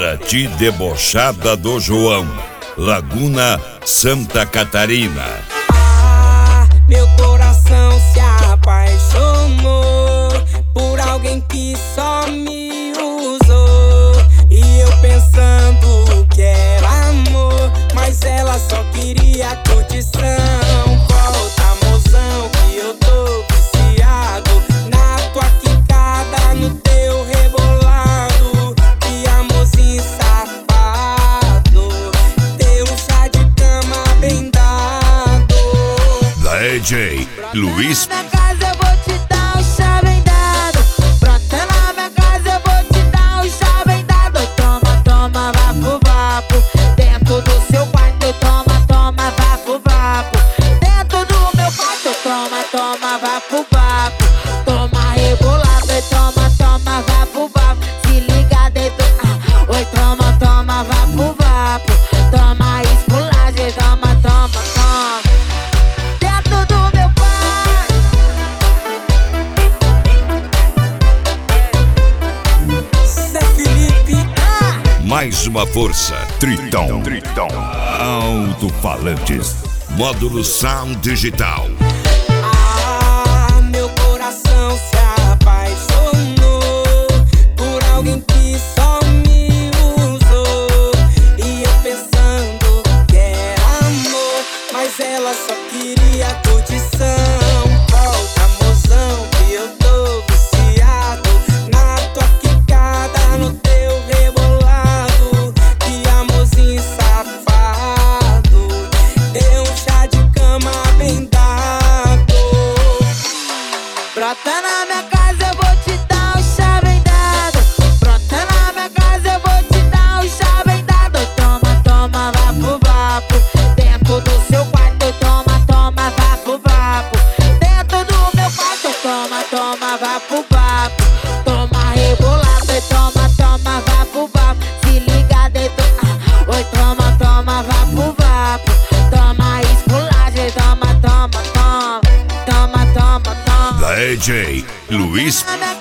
Paraty Debochada do João, Laguna, Santa Catarina. Meu coração se apaixonou por alguém que só me usou. E eu pensando que era amor, mas ela só queria curtição. Volta, mozão, que eu tô viciado na tua quicada, no teu rebolado. Que amorzinho safado, teu chá de cama bem dado. DJ Luiz. Na casa eu vou te dar um chá bem dado. Brota na minha casa eu vou te dar um chá bem dado. Toma, toma, vapo, vapo. Dentro do seu quarto, toma, toma, vapo, vapo. Dentro do meu quarto, toma, toma, vapo, vapo. Toma rebolado e toma, toma, vapo, vapo. Se liga dentro, oi, toma, toma, vapo, vapo. Toma esculagem, toma, toma, toma. Dentro do meu quarto. Zé Felipe, Mais uma força. Tritão. Alto-falantes. Módulo Sound Digital. meu coração se apaixonou por alguém que só me usou. E eu pensando que era amor, mas ela só queria curtição. Volta, mozão, que eu tô viciado na tua quicada, no teu rebolado. Que amorzinho safado, deu um chá de cama bem dado. Brota na minha casa, eu vou te dar um chá bem dado. Brota na minha casa, eu vou te dar um chá bem dado. Toma, toma, vapo, vapo. Dentro do seu quarto, toma, toma, vapo, vapo. Dentro do meu quarto, toma, toma, vapo, vapo. Toma rebolado e toma, toma, vapo, vapo. Se liga dentro, oi, toma, toma, vapo, vapo. Toma esculagem, toma, toma, toma. Toma, toma, toma. DJ Luiz. Na minha